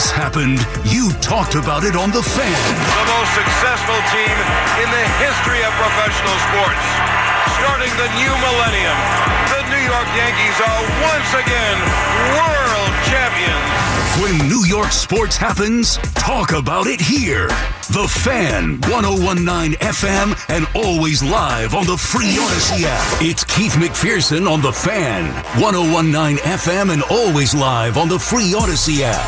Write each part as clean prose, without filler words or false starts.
this happened, you talked about it on The Fan. The most successful team in the history of professional sports. Starting the new millennium, the New York Yankees are once again world champions. When New York sports happens, talk about it here. The Fan, 101.9 FM, and always live on the free Odyssey app. It's Keith McPherson on The Fan, 101.9 FM, and always live on the free Odyssey app.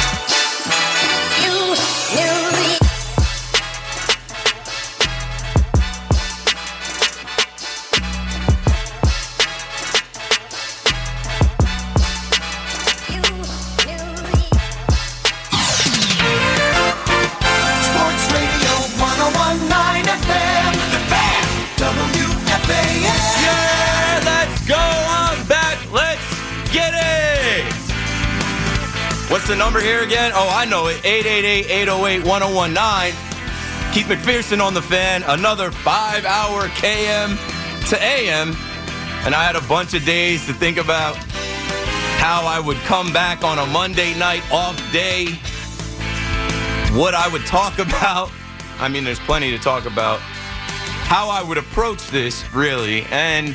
What's the number here again? Oh, I know it. 888-808-1019. Keith McPherson on The Fan. Another 5-hour KM to AM. And I had a bunch of days to think about how I would come back on a Monday night off day. What I would talk about. I mean, there's plenty to talk about. How I would approach this, really. And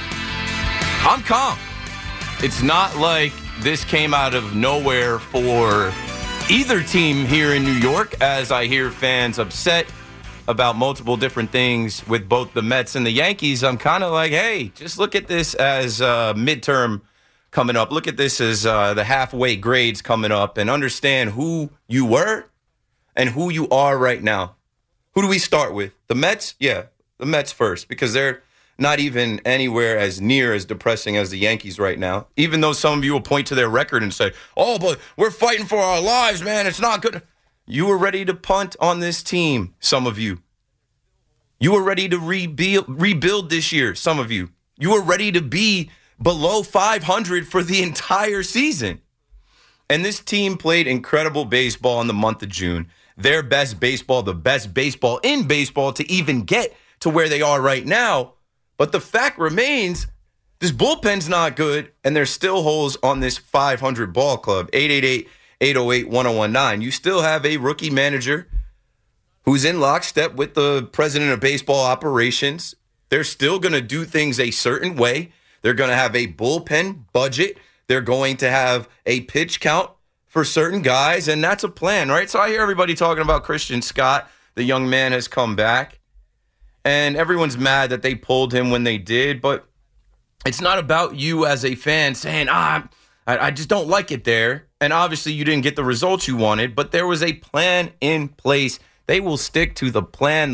I'm calm. It's not like this came out of nowhere for either team here in New York, as I hear fans upset about multiple different things with both the Mets and the Yankees. I'm kind of like, hey, just look at this as midterm coming up. Look at this as the halfway grades coming up, and understand who you were and who you are right now. Who do we start with? The Mets? Yeah, the Mets first, because they're not even anywhere as near as depressing as the Yankees right now. Even though some of you will point to their record and say, oh, but we're fighting for our lives, man. It's not good. You were ready to punt on this team, some of you. You were ready to rebuild this year, some of you. You were ready to be below 500 for the entire season. And this team played incredible baseball in the month of June. Their best baseball, the best baseball in baseball to even get to where they are right now. But the fact remains, this bullpen's not good, and there's still holes on this 500 ball club. 888-808-1019. You still have a rookie manager who's in lockstep with the president of baseball operations. They're still going to do things a certain way. They're going to have a bullpen budget. They're going to have a pitch count for certain guys, and that's a plan, right? So I hear everybody talking about Christian Scott. The young man has come back. And everyone's mad that they pulled him when they did, but it's not about you as a fan saying, I just don't like it there. And obviously you didn't get the results you wanted, but there was a plan in place. They will stick to the plan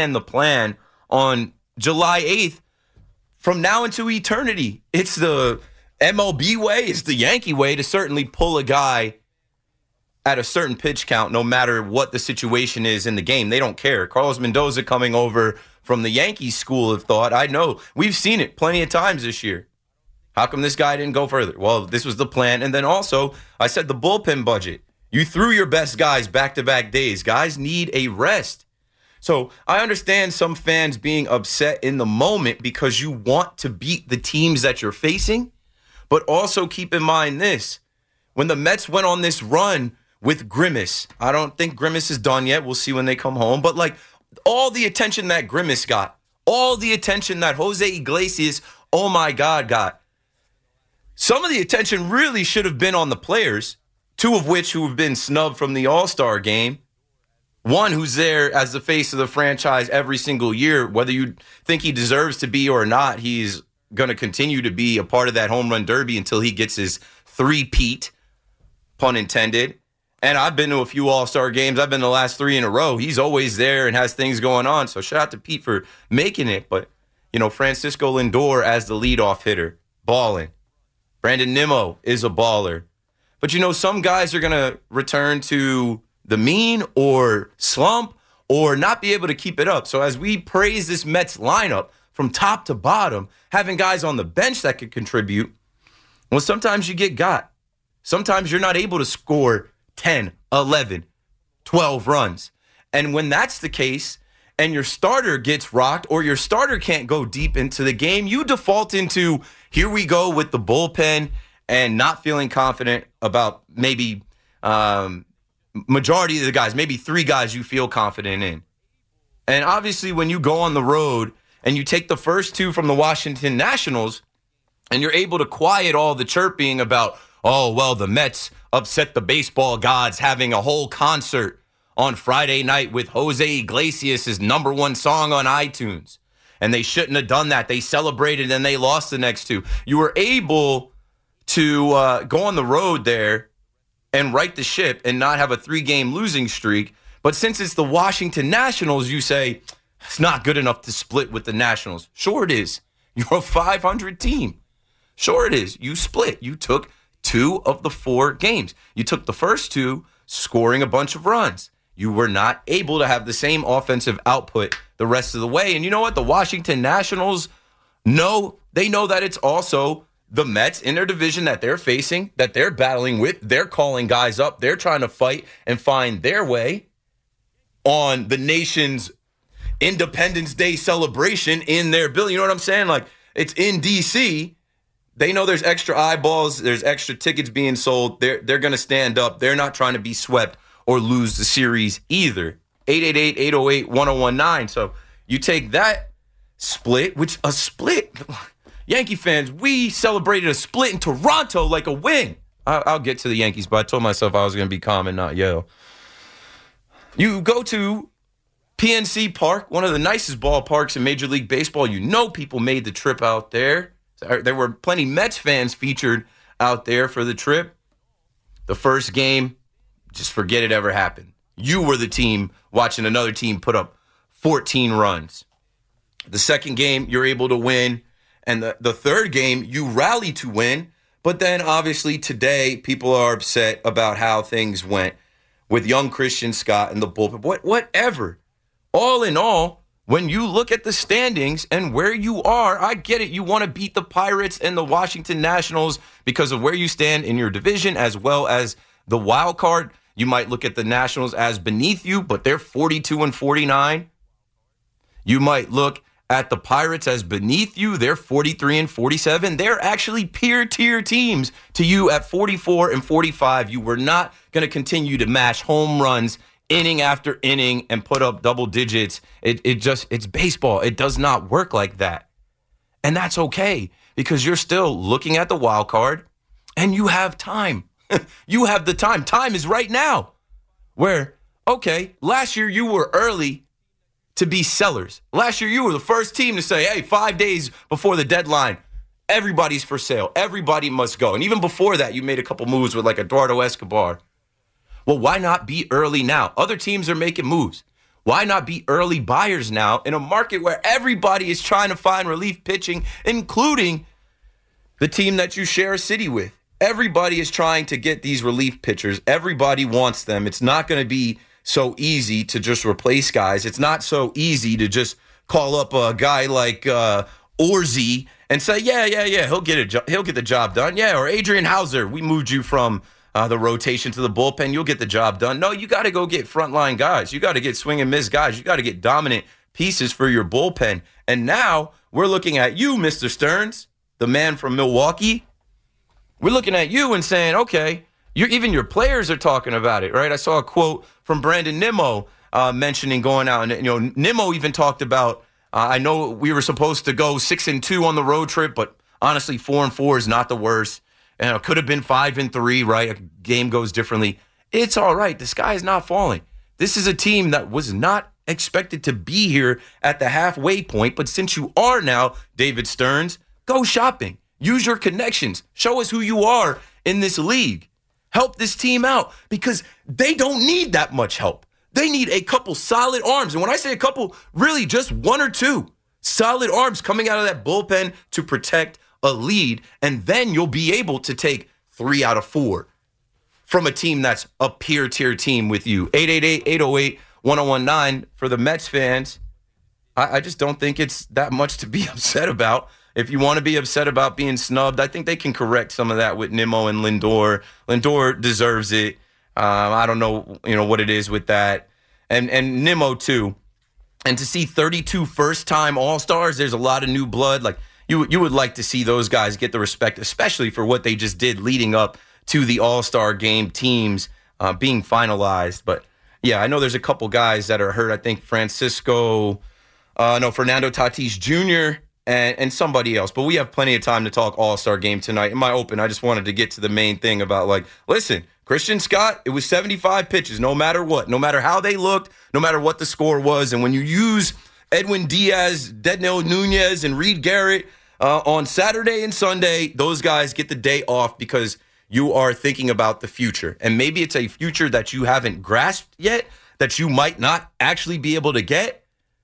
on July 8th from now into eternity. It's the MLB way, it's the Yankee way to certainly pull a guy at a certain pitch count, no matter what the situation is in the game. They don't care. Carlos Mendoza coming over from the Yankees school of thought. I know. We've seen it plenty of times this year. How come this guy didn't go further? Well, this was the plan. And then also, I said the bullpen budget. You threw your best guys back-to-back days. Guys need a rest. So I understand some fans being upset in the moment because you want to beat the teams that you're facing. But also keep in mind this. When the Mets went on this run with Grimace, I don't think Grimace is done yet. We'll see when they come home. But like, all the attention that Grimace got, all the attention that Jose Iglesias, oh my God, got. Some of the attention really should have been on the players, two of which who have been snubbed from the All-Star game. One who's there as the face of the franchise every single year. Whether you think he deserves to be or not, he's going to continue to be a part of that home run derby until he gets his three-peat, pun intended. And I've been to a few All-Star games. I've been to the last 3 in a row. He's always there and has things going on. So shout out to Pete for making it. But, you know, Francisco Lindor as the leadoff hitter, balling. Brandon Nimmo is a baller. But, you know, some guys are going to return to the mean or slump or not be able to keep it up. So as we praise this Mets lineup from top to bottom, having guys on the bench that could contribute, well, sometimes you get got. Sometimes you're not able to score 10, 11, 12 runs. And when that's the case and your starter gets rocked or your starter can't go deep into the game, you default into, here we go with the bullpen and not feeling confident about maybe majority of the guys, maybe 3 guys you feel confident in. And obviously when you go on the road and you take the first 2 from the Washington Nationals and you're able to quiet all the chirping about, oh, well, the Mets upset the baseball gods having a whole concert on Friday night with Jose Iglesias' #1 song on iTunes. And they shouldn't have done that. They celebrated and they lost the next 2. You were able to go on the road there and right the ship and not have a 3-game losing streak. But since it's the Washington Nationals, you say, it's not good enough to split with the Nationals. Sure it is. You're a 500 team. Sure it is. You split. You took 2 of the 4 games. You took the first 2, scoring a bunch of runs. You were not able to have the same offensive output the rest of the way. And you know what? The Washington Nationals they know that it's also the Mets in their division that they're facing, that they're battling with. They're calling guys up. They're trying to fight and find their way on the nation's Independence Day celebration in their building. You know what I'm saying? Like, it's in D.C. They know there's extra eyeballs. There's extra tickets being sold. They're going to stand up. They're not trying to be swept or lose the series either. 888-808-1019. So you take that split, which a split, Yankee fans, we celebrated a split in Toronto like a win. I'll get to the Yankees, but I told myself I was going to be calm and not yell. You go to PNC Park, one of the nicest ballparks in Major League Baseball. You know people made the trip out there. There were plenty Mets fans featured out there for the trip. The first game, just forget it ever happened. You were the team watching another team put up 14 runs. The second game, you're able to win. And the third game, you rally to win. But then, obviously, today, people are upset about how things went with young Christian Scott and the bullpen. Whatever. All in all, when you look at the standings and where you are, I get it. You want to beat the Pirates and the Washington Nationals because of where you stand in your division as well as the wild card. You might look at the Nationals as beneath you, but they're 42-49. You might look at the Pirates as beneath you. They're 43-47. They're actually peer-tier teams to you at 44-45. You were not going to continue to mash home runs inning after inning and put up double digits. It's baseball. It does not work like that. And that's okay because you're still looking at the wild card and you have time. You have the time. Time is right now. Where, okay, last year you were early to be sellers. Last year you were the first team to say, hey, 5 days before the deadline, everybody's for sale. Everybody must go. And even before that, you made a couple moves with like Eduardo Escobar. Well, why not be early now? Other teams are making moves. Why not be early buyers now in a market where everybody is trying to find relief pitching, including the team that you share a city with? Everybody is trying to get these relief pitchers. Everybody wants them. It's not going to be so easy to just replace guys. It's not so easy to just call up a guy like Orzi and say, yeah, he'll get the job done. Yeah, or Adrian Hauser, we moved you from the rotation to the bullpen. You'll get the job done. No, you got to go get frontline guys. You got to get swing and miss guys. You got to get dominant pieces for your bullpen. And now we're looking at you, Mr. Stearns, the man from Milwaukee. We're looking at you and saying, okay, even your players are talking about it, right? I saw a quote from Brandon Nimmo mentioning going out. And, Nimmo even talked about, I know we were supposed to go 6-2 on the road trip, but honestly, 4-4 is not the worst. And it could have been 5-3, right? A game goes differently. It's all right. The sky is not falling. This is a team that was not expected to be here at the halfway point. But since you are now, David Stearns, go shopping. Use your connections. Show us who you are in this league. Help this team out because they don't need that much help. They need a couple solid arms. And when I say a couple, really just 1 or 2 solid arms coming out of that bullpen to protect a lead. And then you'll be able to take 3 out of 4 from a team that's a peer-tier team with you. 888-808-1019 for the Mets fans. I just don't think it's that much to be upset about. If you want to be upset about being snubbed, I think they can correct some of that with Nimmo and Lindor. Lindor deserves it. I don't know, what it is with that. And Nimmo, too. And to see 32 first-time All-Stars, there's a lot of new blood. Like, you would like to see those guys get the respect, especially for what they just did leading up to the All-Star game teams being finalized. But, yeah, I know there's a couple guys that are hurt. I think Fernando Tatis Jr., and somebody else. But we have plenty of time to talk All-Star game tonight. In my open, I just wanted to get to the main thing about, listen, Christian Scott, it was 75 pitches, no matter what, no matter how they looked, no matter what the score was. And when you use Edwin Diaz, Dednell Nunez, and Reed Garrett on Saturday and Sunday, those guys get the day off because you are thinking about the future. And maybe it's a future that you haven't grasped yet, that you might not actually be able to get.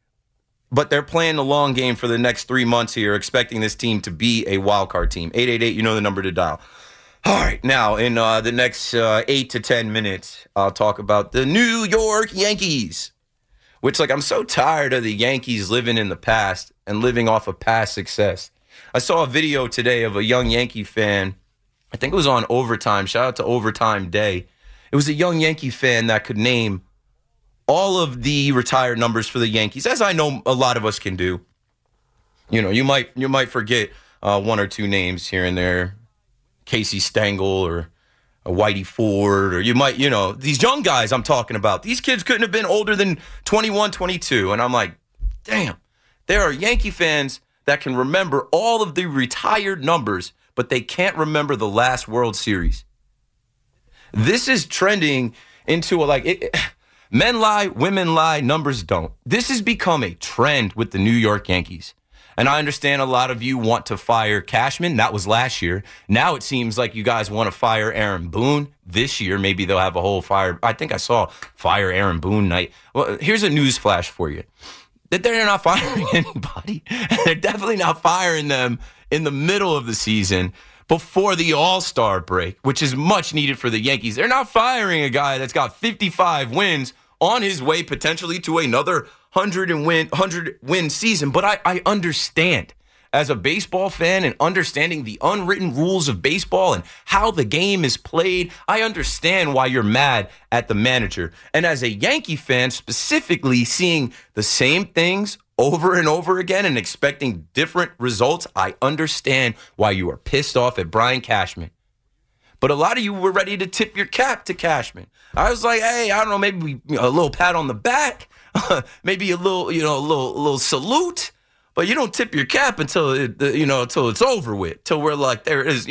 But they're playing the long game for the next 3 months here, expecting this team to be a wild card team. 888, you know the number to dial. All right, now in the next 8 to 10 minutes, I'll talk about the New York Yankees, which, I'm so tired of the Yankees living in the past and living off of past success. I saw a video today of a young Yankee fan. I think it was on Overtime. Shout out to Overtime Day. It was a young Yankee fan that could name all of the retired numbers for the Yankees, as I know a lot of us can do. You know, you might forget one or two names here and there, Casey Stengel or Whitey Ford, or you might, these young guys I'm talking about. These kids couldn't have been older than 21, 22, and I'm like, damn, there are Yankee fans that can remember all of the retired numbers, but they can't remember the last World Series. This is trending into men lie, women lie, numbers don't. This has become a trend with the New York Yankees. And I understand a lot of you want to fire Cashman. That was last year. Now it seems like you guys want to fire Aaron Boone this year. Maybe they'll have a whole fire. I think I saw fire Aaron Boone night. Well, here's a news flash for you. That they're not firing anybody. They're definitely not firing them in the middle of the season before the All-Star break, which is much needed for the Yankees. They're not firing a guy that's got 55 wins on his way potentially to another 100-win season. But I understand, as a baseball fan and understanding the unwritten rules of baseball and how the game is played, I understand why you're mad at the manager. And as a Yankee fan, specifically seeing the same things over and over again and expecting different results, I understand why you are pissed off at Brian Cashman. But a lot of you were ready to tip your cap to Cashman. I was like, hey, I don't know, maybe a little pat on the back, maybe a little salute. But you don't tip your cap until it's over with, till we're like, there it is.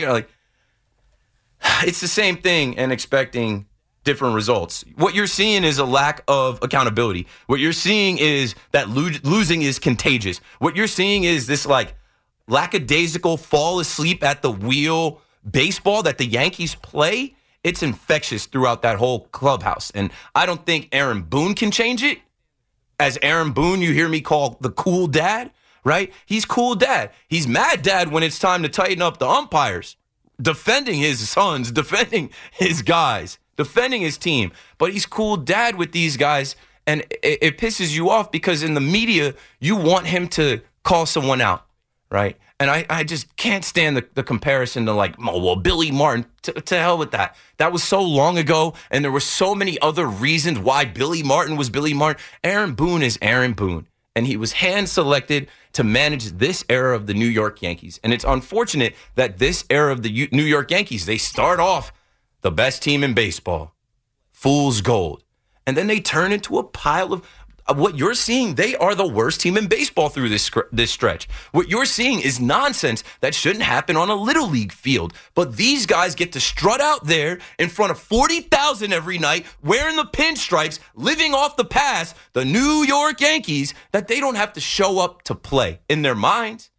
It's the same thing and expecting different results. What you're seeing is a lack of accountability. What you're seeing is that losing is contagious. What you're seeing is this lackadaisical fall asleep at the wheel baseball that the Yankees play. It's infectious throughout that whole clubhouse. And I don't think Aaron Boone can change it. As Aaron Boone, you hear me call the cool dad, right? He's cool dad. He's mad dad when it's time to tighten up the umpires, defending his sons, defending his guys, defending his team. But he's cool dad with these guys, and it pisses you off because in the media, you want him to call someone out, right? And I just can't stand the comparison to Billy Martin. To hell with that. That was so long ago, and there were so many other reasons why Billy Martin was Billy Martin. Aaron Boone is Aaron Boone, and he was hand-selected to manage this era of the New York Yankees. And it's unfortunate that this era of the New York Yankees, they start off the best team in baseball, fool's gold, and then they turn into a pile of what you're seeing. They are the worst team in baseball through this stretch. What you're seeing is nonsense that shouldn't happen on a little league field. But these guys get to strut out there in front of 40,000 every night, wearing the pinstripes, living off the past, the New York Yankees, that they don't have to show up to play in their minds,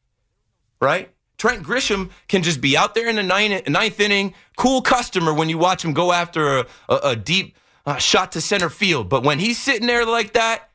right? Trent Grisham can just be out there in the ninth inning, cool customer when you watch him go after a deep shot to center field. But when he's sitting there like that,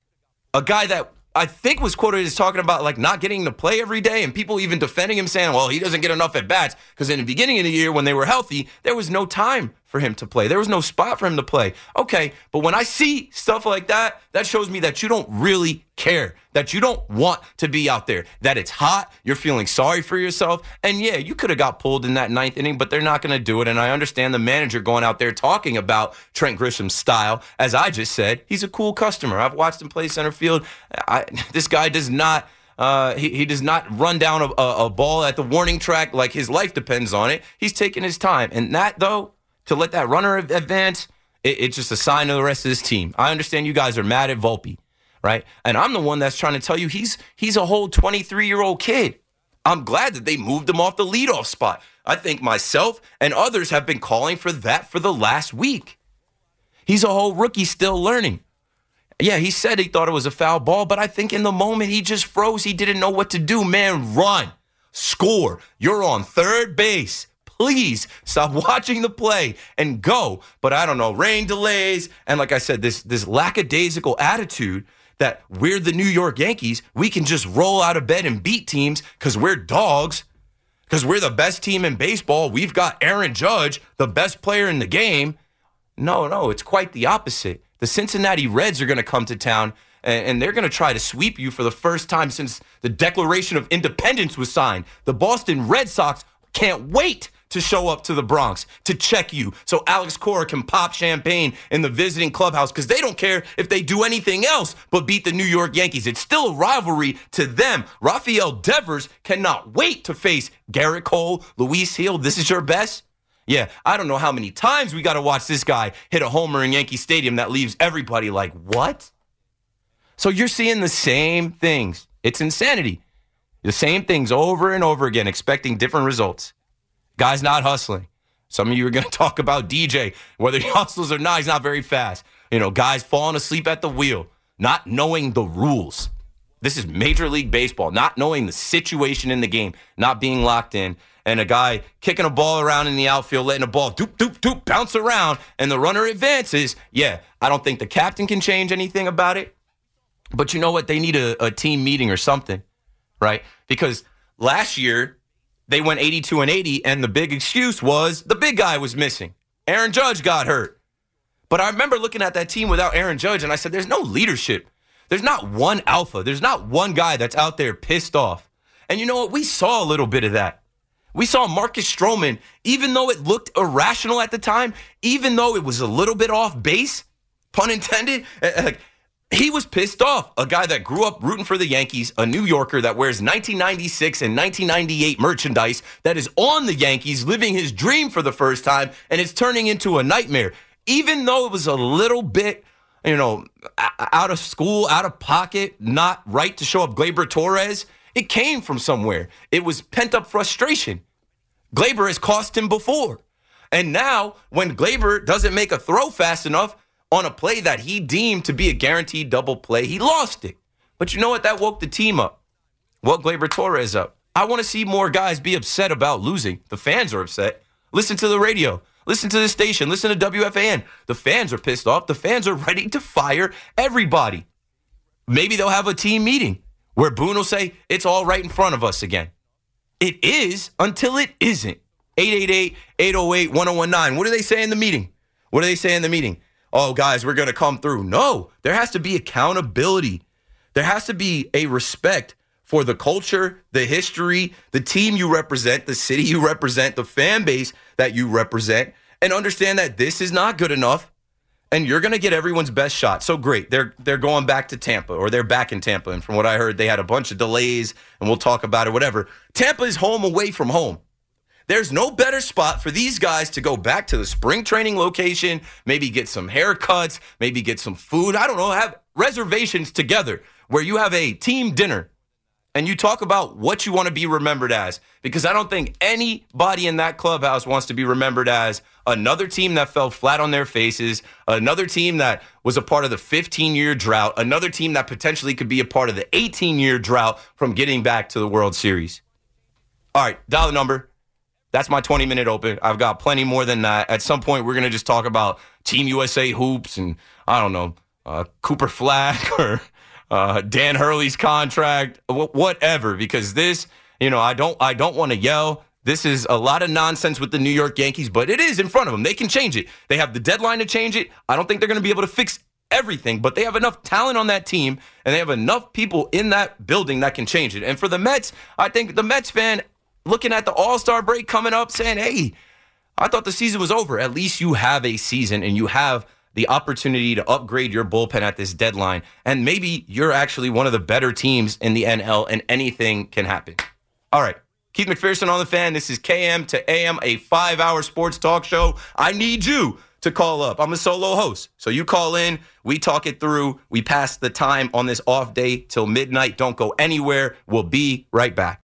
a guy that I think was quoted as talking about not getting to play every day, and people even defending him saying, well, he doesn't get enough at bats because in the beginning of the year when they were healthy, there was no time for him to play. There was no spot for him to play. Okay, but when I see stuff like that, that shows me that you don't really care, that you don't want to be out there, that it's hot, you're feeling sorry for yourself, and yeah, you could have got pulled in that ninth inning, but they're not going to do it, and I understand the manager going out there talking about Trent Grisham's style. As I just said, he's a cool customer. I've watched him play center field. This guy does not... He does not run down a ball at the warning track like his life depends on it. He's taking his time, and that, though, to let that runner advance, it's just a sign of the rest of this team. I understand you guys are mad at Volpe, right? And I'm the one that's trying to tell you he's a whole 23-year-old kid. I'm glad that they moved him off the leadoff spot. I think myself and others have been calling for that for the last week. He's a whole rookie still learning. Yeah, he said he thought it was a foul ball, but I think in the moment he just froze. He didn't know what to do. Man, run, score. You're on third base. Please stop watching the play and go. But I don't know, rain delays. And like I said, this lackadaisical attitude that we're the New York Yankees. We can just roll out of bed and beat teams because we're dogs, because we're the best team in baseball. We've got Aaron Judge, the best player in the game. No, it's quite the opposite. The Cincinnati Reds are going to come to town, and they're going to try to sweep you for the first time since the Declaration of Independence was signed. The Boston Red Sox can't wait to show up to the Bronx to check you so Alex Cora can pop champagne in the visiting clubhouse because they don't care if they do anything else but beat the New York Yankees. It's still a rivalry to them. Rafael Devers cannot wait to face Garrett Cole, Luis Gil. This is your best? Yeah, I don't know how many times we got to watch this guy hit a homer in Yankee Stadium that leaves everybody like, what? So you're seeing the same things. It's insanity. The same things over and over again, expecting different results. Guy's not hustling. Some of you are going to talk about DJ. Whether he hustles or not, he's not very fast. Guys falling asleep at the wheel, not knowing the rules. This is Major League Baseball, not knowing the situation in the game, not being locked in, and a guy kicking a ball around in the outfield, letting a ball doop, doop, doop, bounce around, and the runner advances. Yeah, I don't think the captain can change anything about it. But you know what? They need a team meeting or something, right? Because last year, they went 82-80, and the big excuse was the big guy was missing. Aaron Judge got hurt. But I remember looking at that team without Aaron Judge, and I said, there's no leadership. There's not one alpha. There's not one guy that's out there pissed off. And you know what? We saw a little bit of that. We saw Marcus Stroman, even though it looked irrational at the time, even though it was a little bit off base, pun intended, he was pissed off. A guy that grew up rooting for the Yankees, a New Yorker that wears 1996 and 1998 merchandise, that is on the Yankees, living his dream for the first time, and it's turning into a nightmare. Even though it was a little bit, out of school, out of pocket, not right to show up Gleyber Torres, it came from somewhere. It was pent-up frustration. Gleyber has cost him before. And now, when Gleyber doesn't make a throw fast enough, on a play that he deemed to be a guaranteed double play, he lost it. But you know what? That woke the team up. Woke Gleyber Torres up. I want to see more guys be upset about losing. The fans are upset. Listen to the radio. Listen to the station. Listen to WFAN. The fans are pissed off. The fans are ready to fire everybody. Maybe they'll have a team meeting where Boone will say, it's all right in front of us again. It is until it isn't. 888-808-1019. What do they say in the meeting? What do they say in the meeting? Oh, guys, we're going to come through. No, there has to be accountability. There has to be a respect for the culture, the history, the team you represent, the city you represent, the fan base that you represent, and understand that this is not good enough, and you're going to get everyone's best shot. So great, they're going back to Tampa, or they're back in Tampa, and from what I heard, they had a bunch of delays, and we'll talk about it, whatever. Tampa is home away from home. There's no better spot for these guys to go back to the spring training location, maybe get some haircuts, maybe get some food. I don't know, have reservations together where you have a team dinner and you talk about what you want to be remembered as. Because I don't think anybody in that clubhouse wants to be remembered as another team that fell flat on their faces, another team that was a part of the 15-year drought, another team that potentially could be a part of the 18-year drought from getting back to the World Series. All right, dial the number. That's my 20-minute open. I've got plenty more than that. At some point, we're going to just talk about Team USA hoops and, I don't know, Cooper Flack or Dan Hurley's contract, whatever. Because this, I don't want to yell. This is a lot of nonsense with the New York Yankees, but it is in front of them. They can change it. They have the deadline to change it. I don't think they're going to be able to fix everything, but they have enough talent on that team, and they have enough people in that building that can change it. And for the Mets, I think the Mets fan looking at the All-Star break coming up saying, hey, I thought the season was over. At least you have a season and you have the opportunity to upgrade your bullpen at this deadline. And maybe you're actually one of the better teams in the NL and anything can happen. All right. Keith McPherson on the Fan. This is KM to AM, a 5-hour sports talk show. I need you to call up. I'm a solo host. So you call in, we talk it through, we pass the time on this off day till midnight. Don't go anywhere. We'll be right back.